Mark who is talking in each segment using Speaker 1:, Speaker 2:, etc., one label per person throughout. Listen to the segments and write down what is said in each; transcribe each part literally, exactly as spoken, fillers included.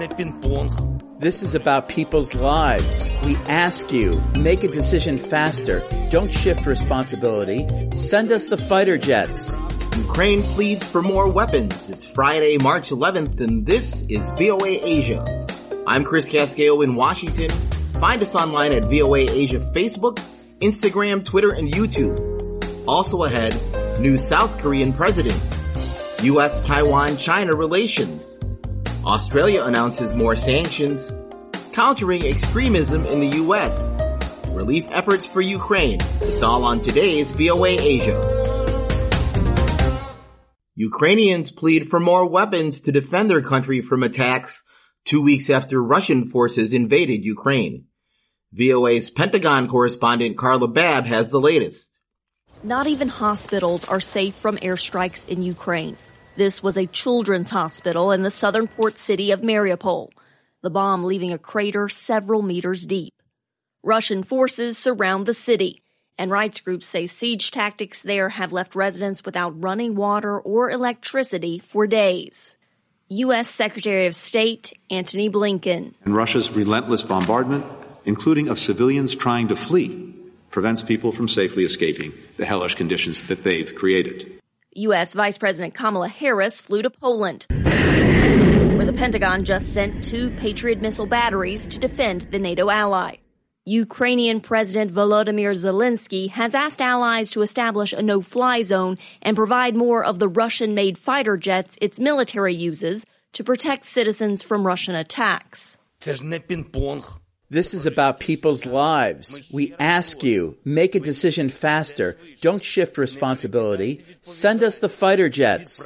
Speaker 1: This is about people's lives. We ask you, make a decision faster. Don't shift responsibility. Send us the fighter jets.
Speaker 2: Ukraine pleads for more weapons. It's Friday, March eleventh, and this is V O A Asia. I'm Chris Casquejo in Washington. Find us online at V O A Asia Facebook, Instagram, Twitter, and YouTube. Also ahead, new South Korean president. U S Taiwan-China relations. Australia announces more sanctions. Countering extremism in the U S. Relief efforts for Ukraine. It's all on today's V O A Asia. Ukrainians plead for more weapons to defend their country from attacks two weeks after Russian forces invaded Ukraine. V O A's Pentagon correspondent Carla Babb has the latest.
Speaker 3: Not even hospitals are safe from airstrikes in Ukraine. This was a children's hospital in the southern port city of Mariupol, the bomb leaving a crater several meters deep. Russian forces surround the city, and rights groups say siege tactics there have left residents without running water or electricity for days. U S Secretary of State Antony Blinken.
Speaker 4: And Russia's relentless bombardment, including of civilians trying to flee, prevents people from safely escaping the hellish conditions that they've created.
Speaker 3: U S Vice President Kamala Harris flew to Poland, where the Pentagon just sent two Patriot missile batteries to defend the NATO ally. Ukrainian President Volodymyr Zelensky has asked allies to establish a no-fly zone and provide more of the Russian-made fighter jets its military uses to protect citizens from Russian attacks.
Speaker 1: This is about people's lives. We ask you, make a decision faster. Don't shift responsibility. Send us the fighter jets.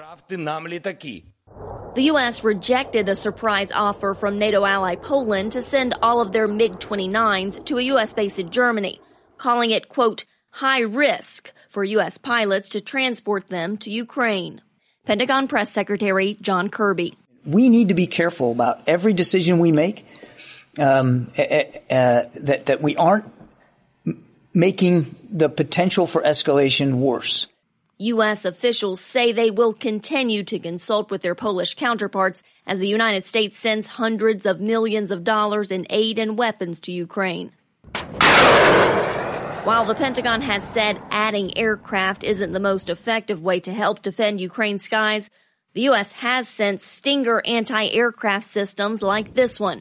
Speaker 3: The U S rejected a surprise offer from NATO ally Poland to send all of their MiG twenty-nines to a U S base in Germany, calling it, quote, high risk for U S pilots to transport them to Ukraine. Pentagon Press Secretary John Kirby.
Speaker 5: We need to be careful about every decision we make. Um, uh, uh, that, that we aren't m- making the potential for escalation worse.
Speaker 3: U S officials say they will continue to consult with their Polish counterparts as the United States sends hundreds of millions of dollars in aid and weapons to Ukraine. While the Pentagon has said adding aircraft isn't the most effective way to help defend Ukraine's skies, the U S has sent Stinger anti-aircraft systems like this one.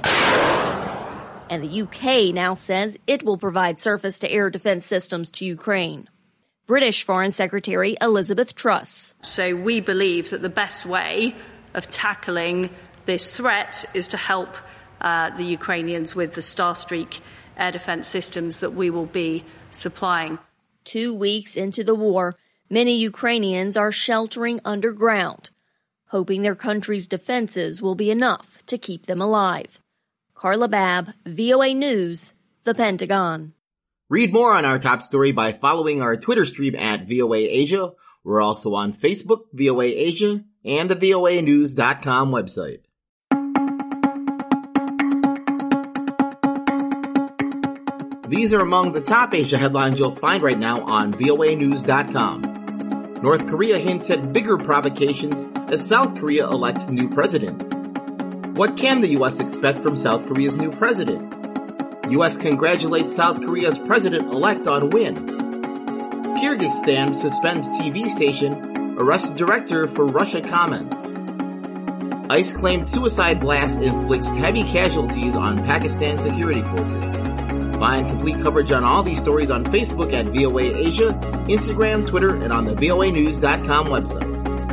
Speaker 3: And the U K now says it will provide surface-to-air defense systems to Ukraine. British Foreign Secretary Elizabeth Truss.
Speaker 6: So we believe that the best way of tackling this threat is to help uh, the Ukrainians with the Starstreak air defense systems that we will be supplying.
Speaker 3: Two weeks into the war, many Ukrainians are sheltering underground, hoping their country's defenses will be enough to keep them alive. Carla Babb, V O A News, the Pentagon.
Speaker 2: Read more on our top story by following our Twitter stream at V O A Asia. We're also on Facebook, V O A Asia, and the V O A news dot com website. These are among the top Asia headlines you'll find right now on V O A news dot com. North Korea hints at bigger provocations as South Korea elects new president. What can the U S expect from South Korea's new president? U S congratulates South Korea's president-elect on win. Kyrgyzstan suspends T V station, arrests director for Russia comments. ICE claimed suicide blast inflicts heavy casualties on Pakistan security forces. Find complete coverage on all these stories on Facebook at V O A Asia, Instagram, Twitter, and on the V O A news dot com website.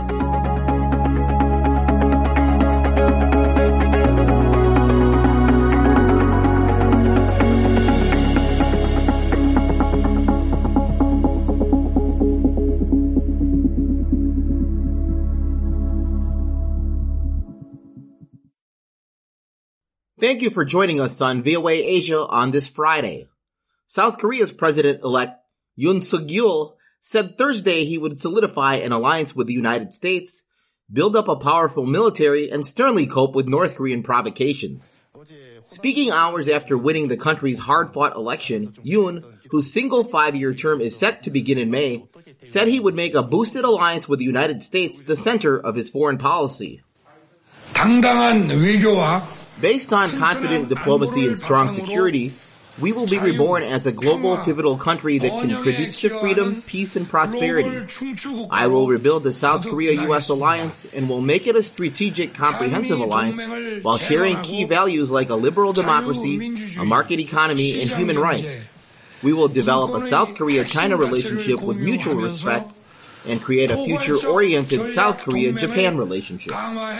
Speaker 2: Thank you for joining us on V O A Asia on this Friday. South Korea's president-elect Yoon Suk-yeol said Thursday he would solidify an alliance with the United States, build up a powerful military, and sternly cope with North Korean provocations. Speaking hours after winning the country's hard-fought election, Yoon, whose single five-year term is set to begin in May, said he would make a boosted alliance with the United States the center of his foreign policy.
Speaker 7: 당당한 외교와
Speaker 2: Based on confident diplomacy and strong security, we will be reborn as a global pivotal country that contributes to freedom, peace, and prosperity. I will rebuild the South Korea-U S alliance and will make it a strategic, comprehensive alliance while sharing key values like a liberal democracy, a market economy, and human rights. We will develop a South Korea-China relationship with mutual respect and create a future-oriented South Korea-Japan relationship.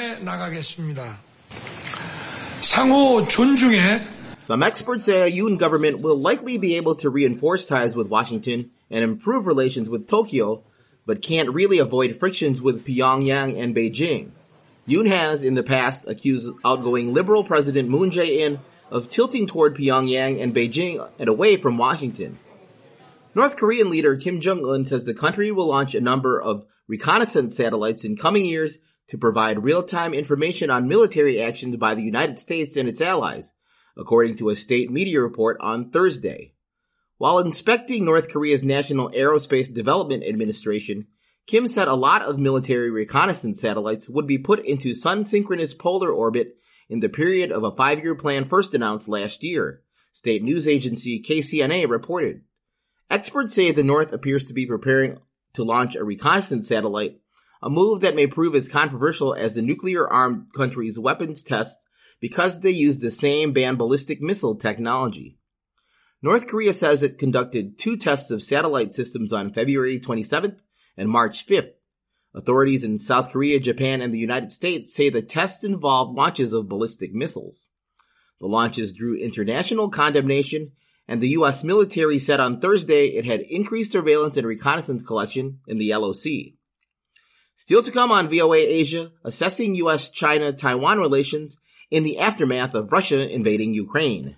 Speaker 7: 상호 존중에
Speaker 2: Some experts say a Yoon government will likely be able to reinforce ties with Washington and improve relations with Tokyo, but can't really avoid frictions with Pyongyang and Beijing. Yoon has, in the past, accused outgoing liberal President Moon Jae-in of tilting toward Pyongyang and Beijing and away from Washington. North Korean leader Kim Jong-un says the country will launch a number of reconnaissance satellites in coming years to provide real-time information on military actions by the United States and its allies, according to a state media report on Thursday. While inspecting North Korea's National Aerospace Development Administration, Kim said a lot of military reconnaissance satellites would be put into sun-synchronous polar orbit in the period of a five-year plan first announced last year, state news agency K C N A reported. Experts say the North appears to be preparing to launch a reconnaissance satellite, a move that may prove as controversial as the nuclear-armed country's weapons tests because they use the same banned ballistic missile technology. North Korea says it conducted two tests of satellite systems on February twenty-seventh and March fifth. Authorities in South Korea, Japan, and the United States say the tests involved launches of ballistic missiles. The launches drew international condemnation, and the U S military said on Thursday it had increased surveillance and reconnaissance collection in the L O C. Still to come on V O A Asia, assessing U S China Taiwan relations in the aftermath of Russia invading Ukraine.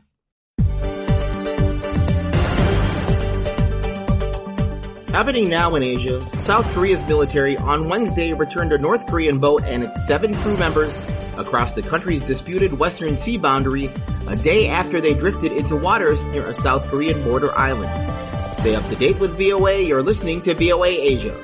Speaker 2: Happening now in Asia, South Korea's military on Wednesday returned a North Korean boat and its seven crew members across the country's disputed Western Sea boundary a day after they drifted into waters near a South Korean border island. Stay up to date with V O A. You're listening to V O A Asia.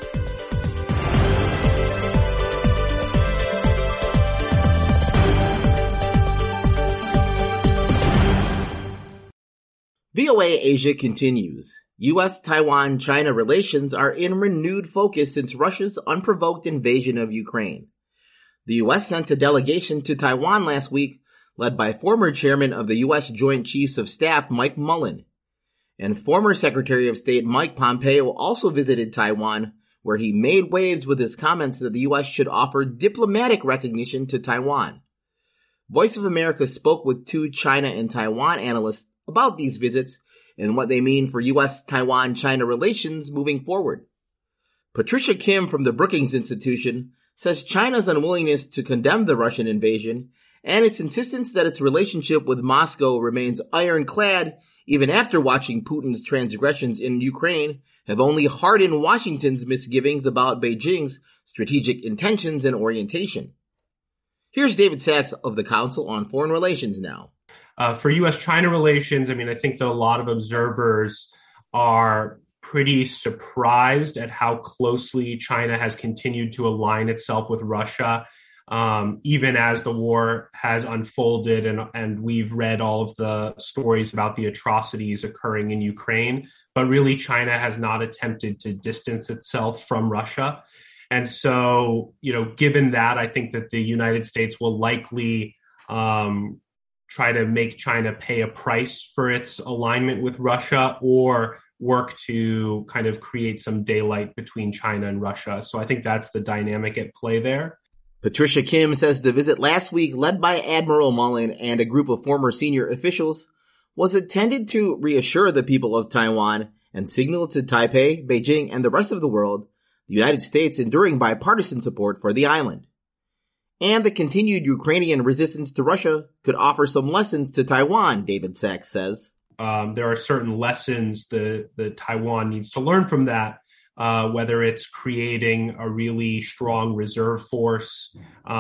Speaker 2: V O A Asia continues. U S Taiwan China relations are in renewed focus since Russia's unprovoked invasion of Ukraine. The U S sent a delegation to Taiwan last week, led by former chairman of the U S Joint Chiefs of Staff Mike Mullen. And former Secretary of State Mike Pompeo also visited Taiwan, where he made waves with his comments that the U S should offer diplomatic recognition to Taiwan. Voice of America spoke with two China and Taiwan analysts about these visits and what they mean for U S Taiwan China relations moving forward. Patricia Kim from the Brookings Institution says China's unwillingness to condemn the Russian invasion and its insistence that its relationship with Moscow remains ironclad even after watching Putin's transgressions in Ukraine have only hardened Washington's misgivings about Beijing's strategic intentions and orientation. Here's David Sachs of the Council on Foreign Relations now.
Speaker 8: Uh, for U S China relations, I mean, I think that a lot of observers are pretty surprised at how closely China has continued to align itself with Russia, um, even as the war has unfolded and, and we've read all of the stories about the atrocities occurring in Ukraine. But really, China has not attempted to distance itself from Russia. And so, you know, given that, I think that the United States will likely um, try to make China pay a price for its alignment with Russia or work to kind of create some daylight between China and Russia. So I think that's the dynamic at play there.
Speaker 2: Patricia Kim says the visit last week, led by Admiral Mullen and a group of former senior officials, was intended to reassure the people of Taiwan and signal to Taipei, Beijing, and the rest of the world the United States' enduring bipartisan support for the island. And the continued Ukrainian resistance to Russia could offer some lessons to Taiwan, David Sachs says.
Speaker 8: Um, there are certain lessons that, that Taiwan needs to learn from that, uh, whether it's creating a really strong reserve force,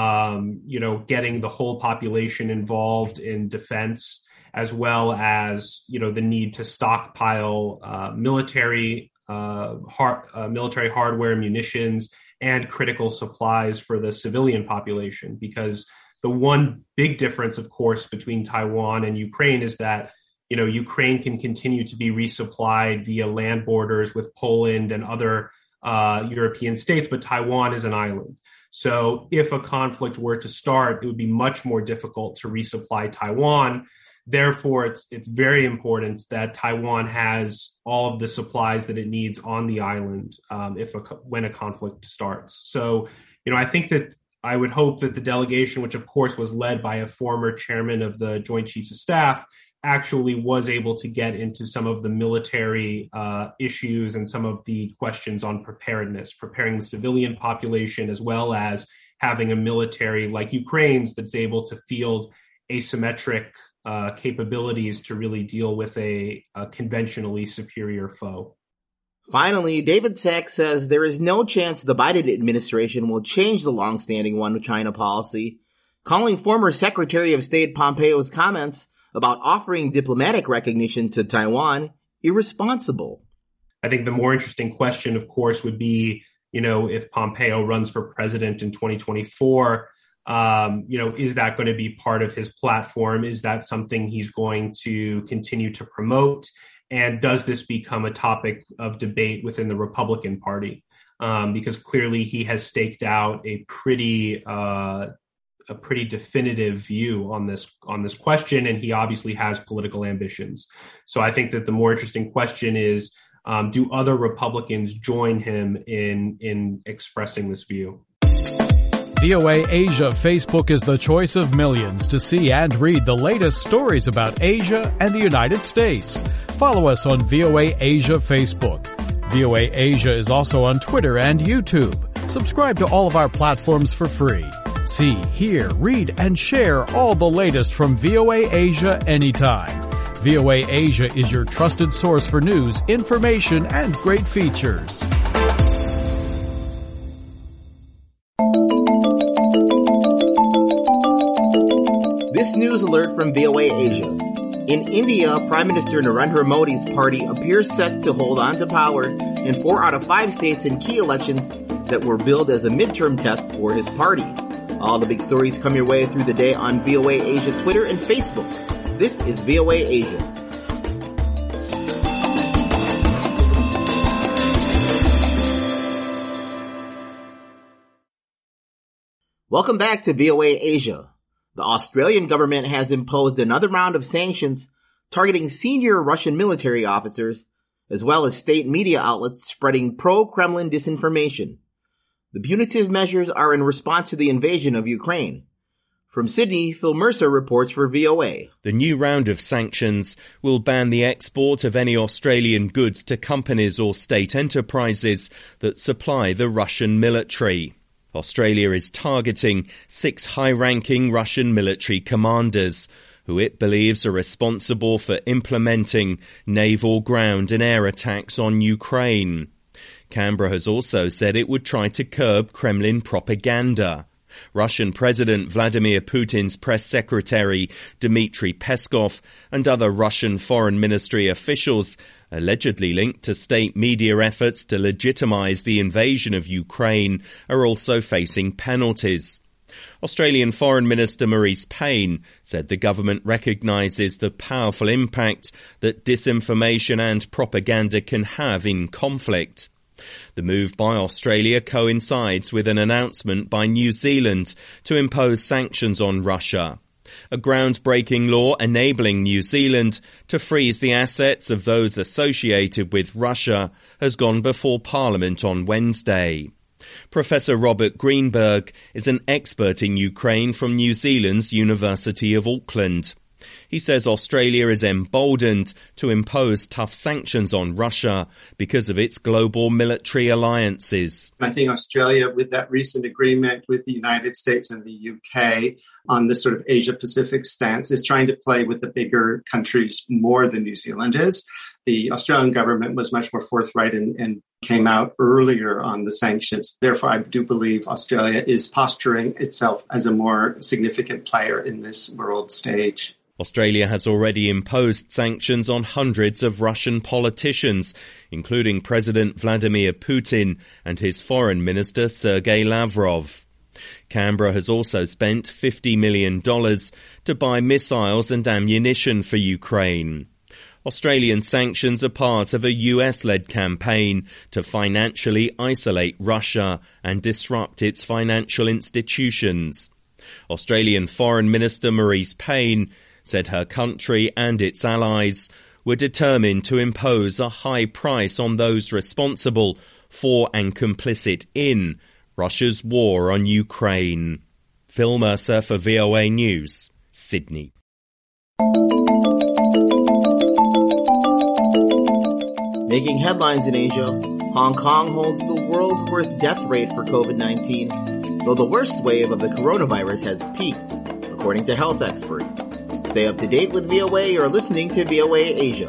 Speaker 8: um, you know, getting the whole population involved in defense, as well as, you know, the need to stockpile uh, military, uh, hard, uh, military hardware, munitions, and critical supplies for the civilian population, because The one big difference, of course, between Taiwan and Ukraine is that, you know, Ukraine can continue to be resupplied via land borders with Poland and other uh, European states, but Taiwan is an island. So if a conflict were to start, it would be much more difficult to resupply Taiwan. Therefore, it's it's very important that Taiwan has all of the supplies that it needs on the island um, if a, when a conflict starts. So, you know, I think that I would hope that the delegation, which of course was led by a former chairman of the Joint Chiefs of Staff, actually was able to get into some of the military uh, issues and some of the questions on preparedness, preparing the civilian population, as well as having a military like Ukraine's that's able to field asymmetric uh, capabilities to really deal with a, a conventionally superior foe.
Speaker 2: Finally, David Sachs says there is no chance the Biden administration will change the longstanding one-China policy, calling former Secretary of State Pompeo's comments about offering diplomatic recognition to Taiwan irresponsible.
Speaker 8: I think the more interesting question, of course, would be, you know, if Pompeo runs for president in twenty twenty-four, um, you know, is that going to be part of his platform? Is that something he's going to continue to promote? And does this become a topic of debate within the Republican Party? Um, because clearly he has staked out a pretty uh, a pretty definitive view on this on this question, and he obviously has political ambitions. So I think that the more interesting question is, um, do other Republicans join him in in expressing this view?
Speaker 9: V O A Asia Facebook is the choice of millions to see and read the latest stories about Asia and the United States. Follow us on V O A Asia Facebook. V O A Asia is also on Twitter and YouTube. Subscribe to all of our platforms for free. See, hear, read, and share all the latest from V O A Asia anytime. V O A Asia is your trusted source for news, information, and great features.
Speaker 2: This news alert from V O A Asia. In India, Prime Minister Narendra Modi's party appears set to hold on to power in four out of five states in key elections that were billed as a midterm test for his party. All the big stories come your way through the day on V O A Asia Twitter and Facebook. This is V O A Asia. Welcome back to V O A Asia. The Australian government has imposed another round of sanctions targeting senior Russian military officers, as well as state media outlets spreading pro-Kremlin disinformation. The punitive measures are in response to the invasion of Ukraine. From Sydney, Phil Mercer reports for V O A.
Speaker 10: The new round of sanctions will ban the export of any Australian goods to companies or state enterprises that supply the Russian military. Australia is targeting six high-ranking Russian military commanders, who it believes are responsible for implementing naval, ground and air attacks on Ukraine. Canberra has also said it would try to curb Kremlin propaganda. Russian President Vladimir Putin's press secretary Dmitry Peskov and other Russian foreign ministry officials, allegedly linked to state media efforts to legitimize the invasion of Ukraine, are also facing penalties. Australian Foreign Minister Marise Payne said the government recognises the powerful impact that disinformation and propaganda can have in conflict. The move by Australia coincides with an announcement by New Zealand to impose sanctions on Russia. A groundbreaking law enabling New Zealand to freeze the assets of those associated with Russia has gone before Parliament on Wednesday. Professor Robert Greenberg is an expert in Ukraine from New Zealand's University of Auckland. He says Australia is emboldened to impose tough sanctions on Russia because of its global military alliances.
Speaker 11: I think Australia, with that recent agreement with the United States and the U K on this sort of Asia-Pacific stance, is trying to play with the bigger countries more than New Zealand is. The Australian government was much more forthright and, and came out earlier on the sanctions. Therefore, I do believe Australia is posturing itself as a more significant player in this world stage.
Speaker 10: Australia has already imposed sanctions on hundreds of Russian politicians, including President Vladimir Putin and his foreign minister Sergei Lavrov. Canberra has also spent fifty million dollars to buy missiles and ammunition for Ukraine. Australian sanctions are part of a U S-led campaign to financially isolate Russia and disrupt its financial institutions. Australian Foreign Minister Marise Payne said her country and its allies were determined to impose a high price on those responsible for and complicit in Russia's war on Ukraine. Phil Mercer for V O A News, Sydney.
Speaker 2: Making headlines in Asia, Hong Kong holds the world's worst death rate for COVID nineteen, though the worst wave of the coronavirus has peaked, according to health experts. Stay up to date with V O A. You're listening to V O A Asia.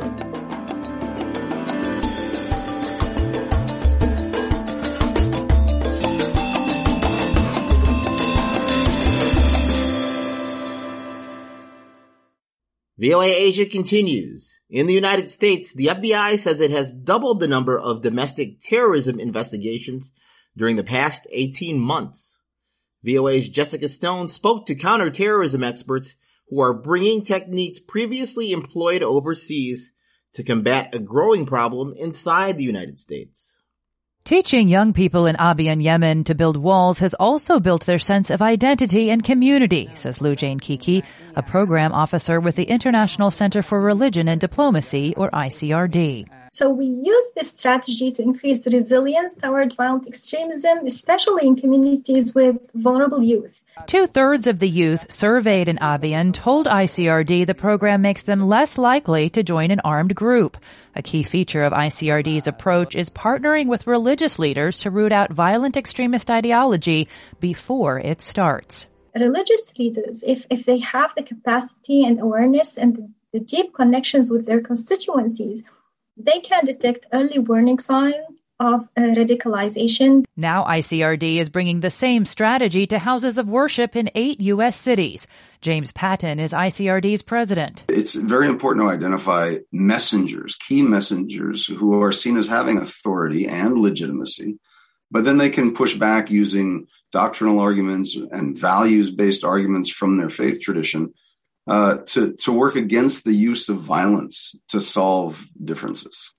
Speaker 2: V O A Asia continues. In the United States, the F B I says it has doubled the number of domestic terrorism investigations during the past eighteen months. V O A's Jessica Stone spoke to counterterrorism experts who are bringing techniques previously employed overseas to combat a growing problem inside the United States.
Speaker 12: Teaching young people in Abiyan, Yemen to build walls has also built their sense of identity and community, says Lou Jane Kiki, a program officer with the International Center for Religion and Diplomacy, or I C R D.
Speaker 13: So we use this strategy to increase resilience toward violent extremism, especially in communities with vulnerable youth.
Speaker 12: Two-thirds of the youth surveyed in Abiyan told I C R D the program makes them less likely to join an armed group. A key feature of I C R D's approach is partnering with religious leaders to root out violent extremist ideology before it starts.
Speaker 13: Religious leaders, if, if they have the capacity and awareness and the, the deep connections with their constituencies, they can detect early warning signs of uh, radicalization.
Speaker 12: Now I C R D is bringing the same strategy to houses of worship in eight U S cities. James Patton is I C R D's president.
Speaker 14: It's very important to identify messengers, key messengers who are seen as having authority and legitimacy, but then they can push back using doctrinal arguments and values-based arguments from their faith tradition uh, to, to work against the use of violence to solve differences.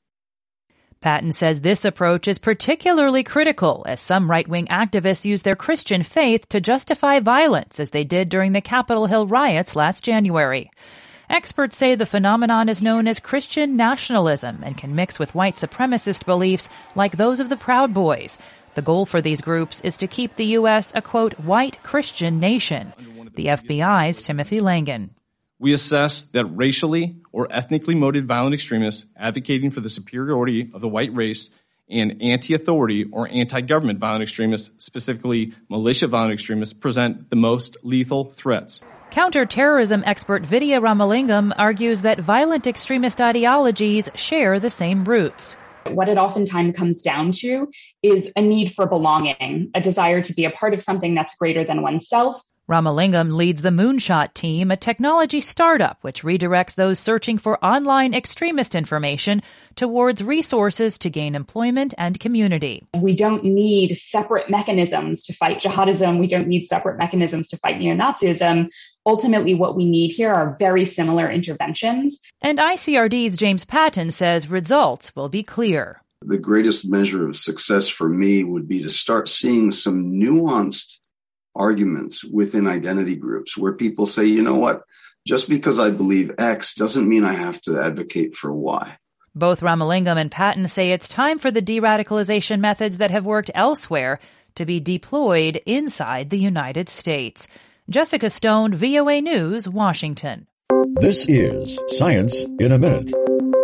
Speaker 12: Patton says this approach is particularly critical as some right-wing activists use their Christian faith to justify violence, as they did during the Capitol Hill riots last January. Experts say the phenomenon is known as Christian nationalism and can mix with white supremacist beliefs like those of the Proud Boys. The goal for these groups is to keep the U S a, quote, white Christian nation. The F B I's Timothy Langan.
Speaker 15: We assess that racially or ethnically motivated violent extremists advocating for the superiority of the white race and anti-authority or anti-government violent extremists, specifically militia violent extremists, present the most lethal threats.
Speaker 12: Counterterrorism expert Vidya Ramalingam argues that violent extremist ideologies share the same roots.
Speaker 16: What it oftentimes comes down to is a need for belonging, a desire to be a part of something that's greater than oneself.
Speaker 12: Ramalingam leads the Moonshot team, a technology startup which redirects those searching for online extremist information towards resources to gain employment and community.
Speaker 16: We don't need separate mechanisms to fight jihadism. We don't need separate mechanisms to fight neo-Nazism. Ultimately, what we need here are very similar interventions.
Speaker 12: And I C R D's James Patton says results will be clear.
Speaker 14: The greatest measure of success for me would be to start seeing some nuanced arguments within identity groups where people say, you know what, just because I believe X doesn't mean I have to advocate for Y.
Speaker 12: Both Ramalingam and Patton say it's time for the de-radicalization methods that have worked elsewhere to be deployed inside the United States. Jessica Stone, V O A News, Washington.
Speaker 17: This is Science in a Minute.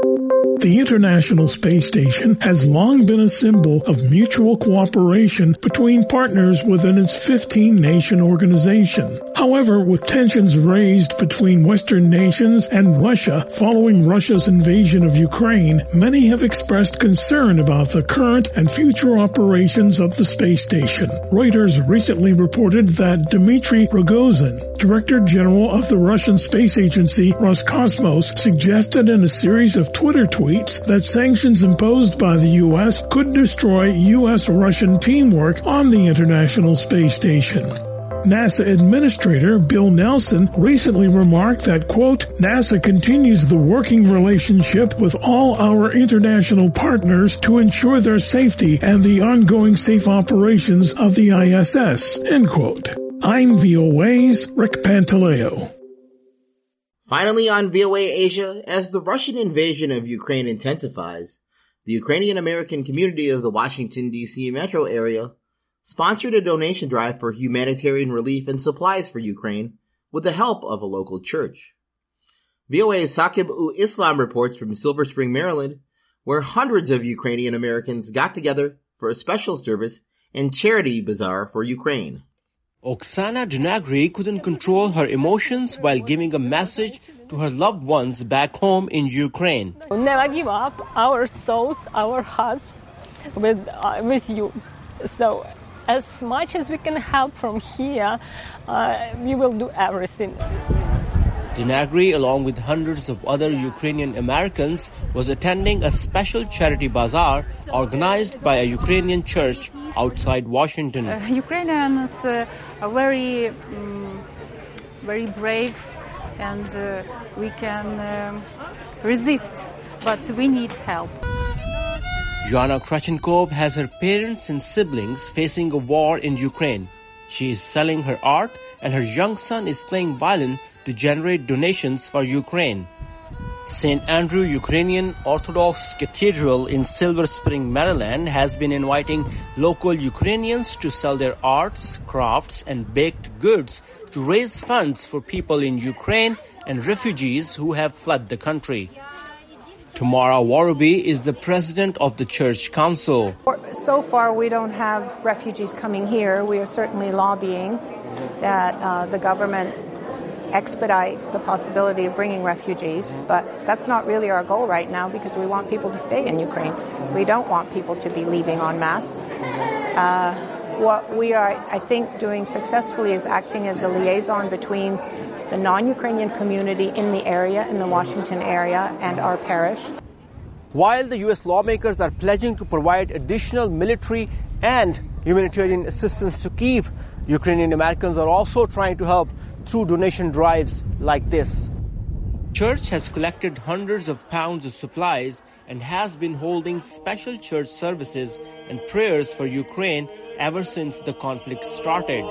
Speaker 18: The International Space Station has long been a symbol of mutual cooperation between partners within its fifteen-nation organization. However, with tensions raised between Western nations and Russia following Russia's invasion of Ukraine, many have expressed concern about the current and future operations of the space station. Reuters recently reported that Dmitry Rogozin, Director General of the Russian space agency Roscosmos, suggested in a series of Twitter tweets that sanctions imposed by the U S could destroy U S-Russian teamwork on the International Space Station. NASA Administrator Bill Nelson recently remarked that, quote, NASA continues the working relationship with all our international partners to ensure their safety and the ongoing safe operations of the I S S, end quote. I'm V O A's Rick Pantaleo.
Speaker 2: Finally on V O A Asia, as the Russian invasion of Ukraine intensifies, the Ukrainian-American community of the Washington, D C metro area sponsored a donation drive for humanitarian relief and supplies for Ukraine with the help of a local church. V O A's Saqib-u-Islam reports from Silver Spring, Maryland, where hundreds of Ukrainian Americans got together for a special service and charity bazaar for Ukraine.
Speaker 19: Oksana Dnagri couldn't control her emotions while giving a message to her loved ones back home in Ukraine.
Speaker 20: Never give up our souls, our hearts with, uh, with you. So as much as we can help from here, uh, we will do everything.
Speaker 19: Dnagri, along with hundreds of other Ukrainian Americans, was attending a special charity bazaar organized by a Ukrainian church outside Washington.
Speaker 21: Uh, Ukrainians uh, are very, um, very brave, and uh, we can um, resist, but we need help.
Speaker 19: Joanna Krachenkov has her parents and siblings facing a war in Ukraine. She is selling her art, and her young son is playing violin to generate donations for Ukraine. Saint Andrew Ukrainian Orthodox Cathedral in Silver Spring, Maryland has been inviting local Ukrainians to sell their arts, crafts, and baked goods to raise funds for people in Ukraine and refugees who have fled the country. Tamara Waruby is the president of the church council.
Speaker 22: So far, we don't have refugees coming here. We are certainly lobbying that uh, the government expedite the possibility of bringing refugees, but that's not really our goal right now because we want people to stay in Ukraine. We don't want people to be leaving en masse. Uh, what we are, I think, doing successfully is acting as a liaison between the non-Ukrainian community in the area, in the Washington area, and our parish.
Speaker 19: While the U S lawmakers are pledging to provide additional military and humanitarian assistance to Kyiv, Ukrainian Americans are also trying to help through donation drives like this. Church has collected hundreds of pounds of supplies and has been holding special church services and prayers for Ukraine ever since the conflict started.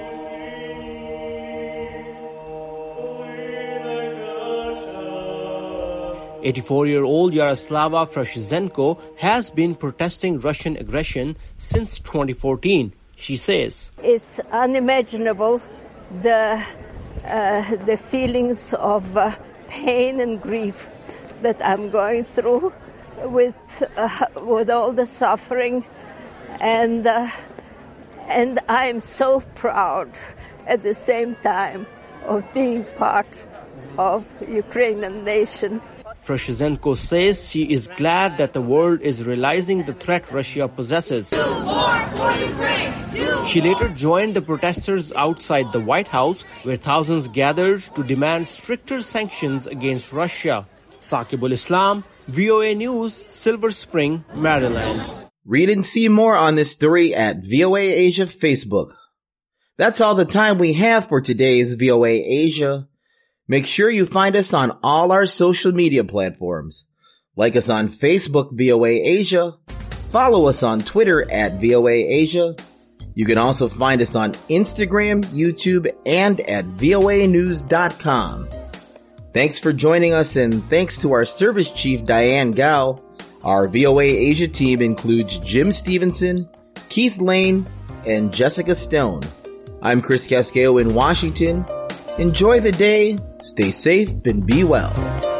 Speaker 19: eighty-four-year-old Yaroslava Frashizenko has been protesting Russian aggression since twenty fourteen. She says,
Speaker 23: "It's unimaginable the uh, the feelings of uh, pain and grief that I'm going through with uh, with all the suffering, and uh, and I'm so proud at the same time of being part of Ukrainian nation."
Speaker 19: Frashizenko says she is glad that the world is realizing the threat Russia possesses.
Speaker 24: Do more for Ukraine. Do
Speaker 19: she later joined the protesters outside the White House, where thousands gathered to demand stricter sanctions against Russia. Saqib-ul-Islam, V O A News, Silver Spring, Maryland.
Speaker 2: Read and see more on this story at V O A Asia Facebook. That's all the time we have for today's V O A Asia. Make sure you find us on all our social media platforms. Like us on Facebook, V O A Asia. Follow us on Twitter at V O A Asia. You can also find us on Instagram, YouTube, and at V O A news dot com. Thanks for joining us, and thanks to our service chief, Diane Gao. Our V O A Asia team includes Jim Stevenson, Keith Lane, and Jessica Stone. I'm Chris Casqueo in Washington. Enjoy the day, stay safe, and be well.